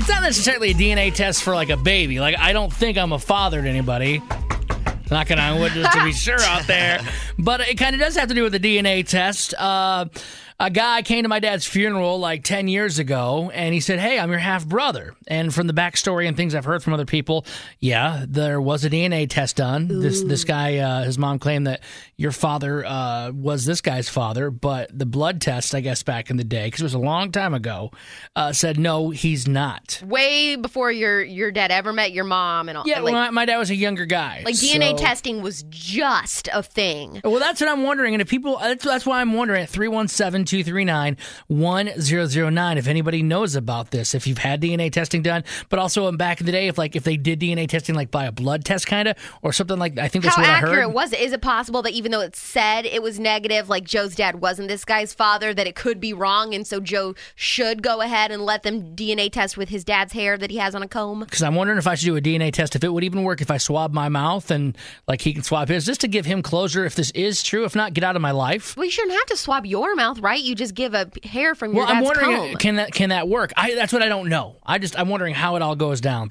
it's not necessarily a DNA test for like a baby. Like, I don't think I'm a father to anybody. Knocking on wood just to be sure out there. But it kind of does have to do with the DNA test. A guy came to my dad's funeral like 10 years ago, and he said, hey, I'm your half-brother. And from the backstory and things I've heard from other people, yeah, there was a DNA test done. This guy, his mom claimed that your father was this guy's father, but the blood test, I guess, back in the day, because it was a long time ago, said, no, he's not. Way before your dad ever met your mom and all. Yeah, well, my dad was a younger guy. Like, DNA testing was just a thing. Well, that's what I'm wondering. And if people, that's why I'm wondering at 317-239-1009 if anybody knows about this, if you've had DNA testing done, but also back in the day, if they did DNA testing like by a blood test kind of or something like that. I think that's what I heard. How accurate was it? Is it possible that even though it said it was negative, like Joe's dad wasn't this guy's father, that it could be wrong, and so Joe should go ahead and let them DNA test with his dad's hair that he has on a comb? Because I'm wondering if I should do a DNA test, if it would even work if I swab my mouth and like he can swab his, just to give him closure if this is true. If not, get out of my life. Well, you shouldn't have to swab your mouth, right? You just give a hair from your dad's comb. I'm wondering, can that work? That's what I don't know. I'm wondering how it all goes down.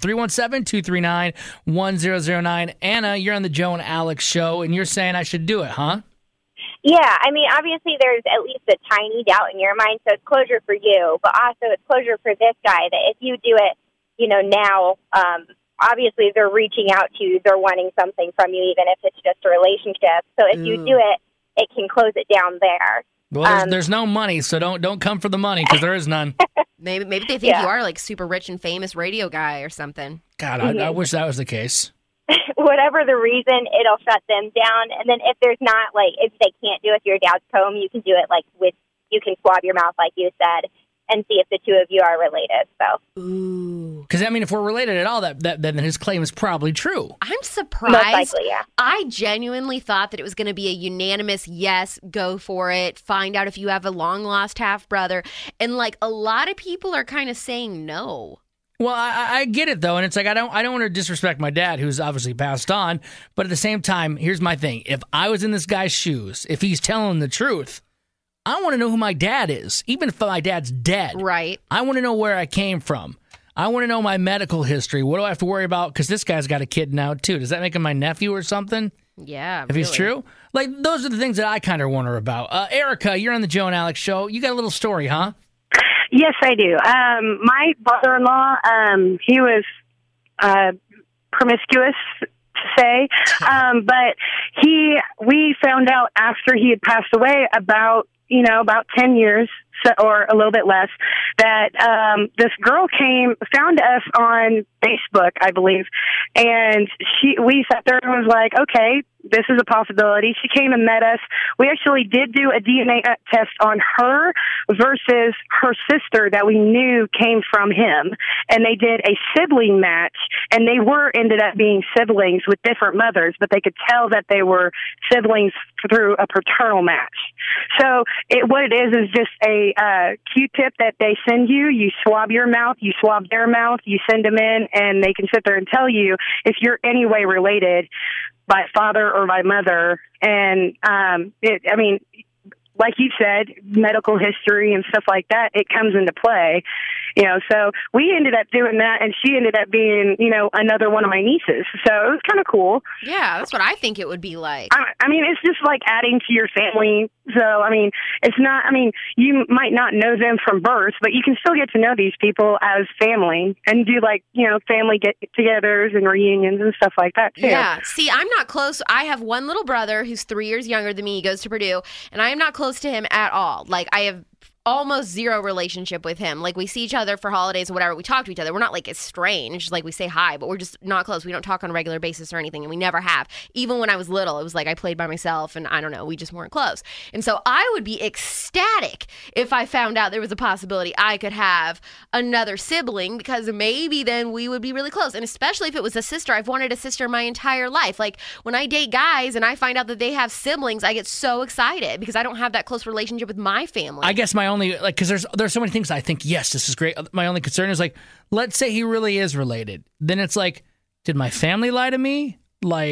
317-239-1009. Anna, you're on the Joe and Alex show, and you're saying I should do it, huh? Yeah, I mean, obviously there's at least a tiny doubt in your mind, so it's closure for you, but also it's closure for this guy that if you do it, now, obviously they're reaching out to you, they're wanting something from you, even if it's just a relationship. So if you do it, it can close it down there. Well, there's no money, so don't come for the money because there is none. Maybe they think you are like super rich and famous radio guy or something. God, I wish that was the case. Whatever the reason, it'll shut them down. And then if there's not, if they can't do it with your dad's comb, you can do it you can swab your mouth like you said and see if the two of you are related. So, because if we're related at all, then his claim is probably true. I'm surprised. Most likely, yeah. I genuinely thought that it was going to be a unanimous yes, go for it. Find out if you have a long lost half brother, and a lot of people are kind of saying no. Well, I get it though, and it's like I don't want to disrespect my dad, who's obviously passed on, but at the same time, here's my thing: if I was in this guy's shoes, if he's telling the truth, I want to know who my dad is, even if my dad's dead. Right. I want to know where I came from. I want to know my medical history. What do I have to worry about? Because this guy's got a kid now too. Does that make him my nephew or something? Yeah, if he's true, those are the things that I kind of wonder about. Erica, you're on the Joe and Alex show. You got a little story, huh? Yes, I do. My brother-in-law, he was promiscuous, to say, but we found out after he had passed away about 10 years or a little bit less, that this girl found us on Facebook, I believe, and we sat there and was like, okay, this is a possibility. She came and met us. We actually did do a DNA test on her versus her sister that we knew came from him, and they did a sibling match, and they ended up being siblings with different mothers, but they could tell that they were siblings through a paternal match. So what it is just a Q-tip that they send you. You swab your mouth, you swab their mouth, you send them in, and they can sit there and tell you if you're any way related by father or by mother. And like you said, medical history and stuff like that, it comes into play. So we ended up doing that, and she ended up being, another one of my nieces. So it was kind of cool. Yeah, that's what I think it would be like. It's just like adding to your family. So, it's not, you might not know them from birth, but you can still get to know these people as family and do family get-togethers and reunions and stuff like that, too. Yeah. See, I'm not close. I have one little brother who's 3 years younger than me. He goes to Purdue, and I am not close to him at all. I have almost zero relationship with him. We see each other for holidays or whatever. We talk to each other. We're not estranged. We say hi, but we're just not close. We don't talk on a regular basis or anything, and we never have. Even when I was little, it was I played by myself, and I don't know, we just weren't close. And so I would be ecstatic if I found out there was a possibility I could have another sibling, because maybe then we would be really close. And especially if it was a sister. I've wanted a sister my entire life. When I date guys and I find out that they have siblings, I get so excited because I don't have that close relationship with my family. I guess my only, because there's so many things I think, yes, this is great. My only concern is let's say he really is related. Then it's did my family lie to me?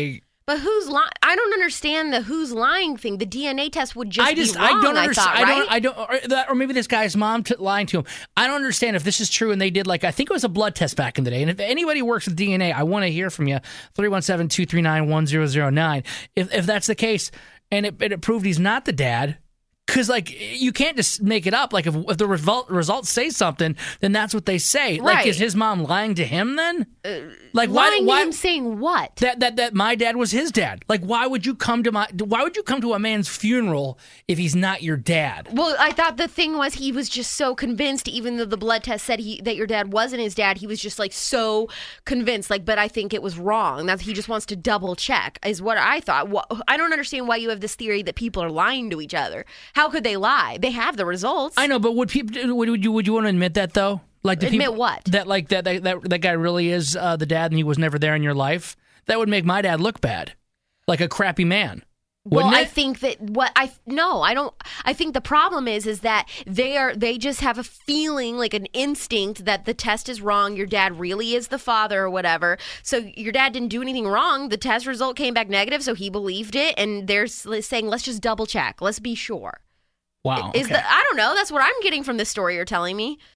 But who's lying? I don't understand the who's lying thing. The DNA test would just be wrong, I don't understand. right? Or maybe this guy's mom lying to him. I don't understand if this is true. And they did I think it was a blood test back in the day. And if anybody works with DNA, I want to hear from you. 317-239-1009. If that's the case, and it proved he's not the dad. Because, you can't just make it up. If the results say something, then that's what they say. Right. Is his mom lying to him then? Lying to him saying what? That my dad was his dad. Why would you come to a man's funeral if he's not your dad? Well, I thought the thing was he was just so convinced, even though the blood test said that your dad wasn't his dad, he was just so convinced. But I think it was wrong. That he just wants to double check is what I thought. I don't understand why you have this theory that people are lying to each other. How could they lie? They have the results. I know, but would you want to admit that though? Admit what? That guy really is the dad, and he was never there in your life. That would make my dad look bad, like a crappy man. Wouldn't it? I think that I don't. I think the problem is that they just have a feeling, an instinct that the test is wrong. Your dad really is the father or whatever. So your dad didn't do anything wrong. The test result came back negative, so he believed it. And they're saying, let's just double check. Let's be sure. Wow. I don't know. That's what I'm getting from this story you're telling me.